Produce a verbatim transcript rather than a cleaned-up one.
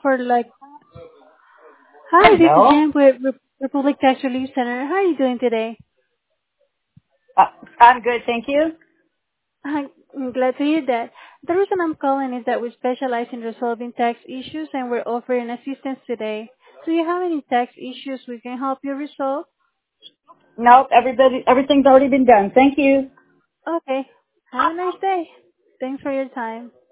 for like, hi, this is Hello. Jen with Re- Republic Tax Relief Center. How are you doing today? Uh, I'm good, thank you. I'm I'm glad to hear that. The reason I'm calling is that we specialize in resolving tax issues and we're offering assistance today. Do you have any tax issues we can help you resolve? Nope, everybody, everything's already been done. Thank you. Okay. Have a nice day. Thanks for your time.